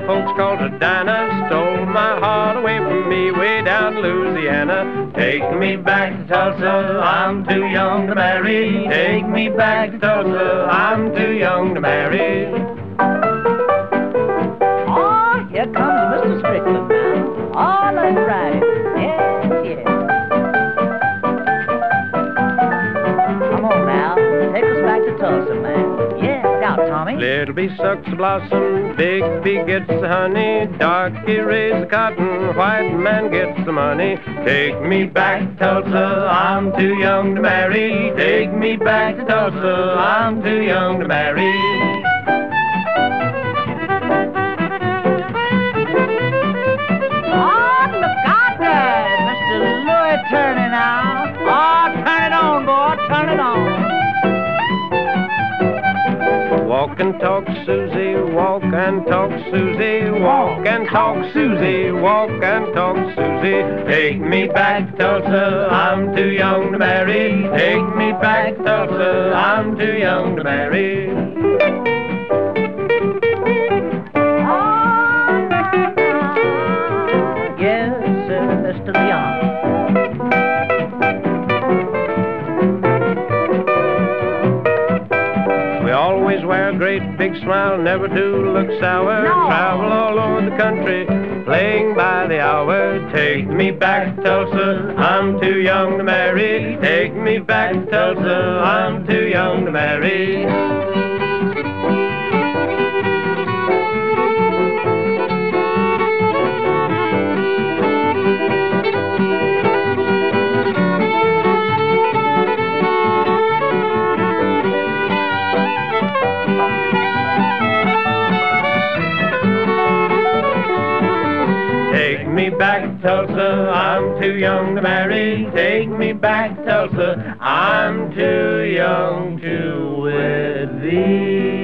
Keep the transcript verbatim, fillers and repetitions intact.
folks called her Dinah stole my heart away from me way down in Louisiana. Take me back to Tulsa, I'm too young to marry. Take me back to Tulsa, I'm too young to marry. Oh, here comes Mister Strickland now. Oh, that's right. Yes, yes. Come on now, take us back to Tulsa, man. Yeah, look out, Tommy. Little bee sucks the blossom, big bee gets the honey, darky raise the cotton, white man gets the money. Take me back to Tulsa, I'm too young to marry. Take me back to Tulsa, I'm too young to marry. Oh, look out there, Mister Louis Turner now. Oh, turn it on, boy, turn it on. Walk and talk, Susie, walk and talk, Susie, walk and talk, Susie, walk and talk, Susie. Take me back to Tulsa, I'm too young to marry. Take me back to Tulsa, I'm too young to marry. Yes, uh, Mister Leon. We always wear a great big smile, never do look sour. No. Travel all over the country, playing by the hour. Take me back to Tulsa, I'm too young to marry. Take me back to Tulsa, I'm too young to marry. Take me back to Tulsa, I'm too young to marry. Take me back to Tulsa, I'm too young to wed thee.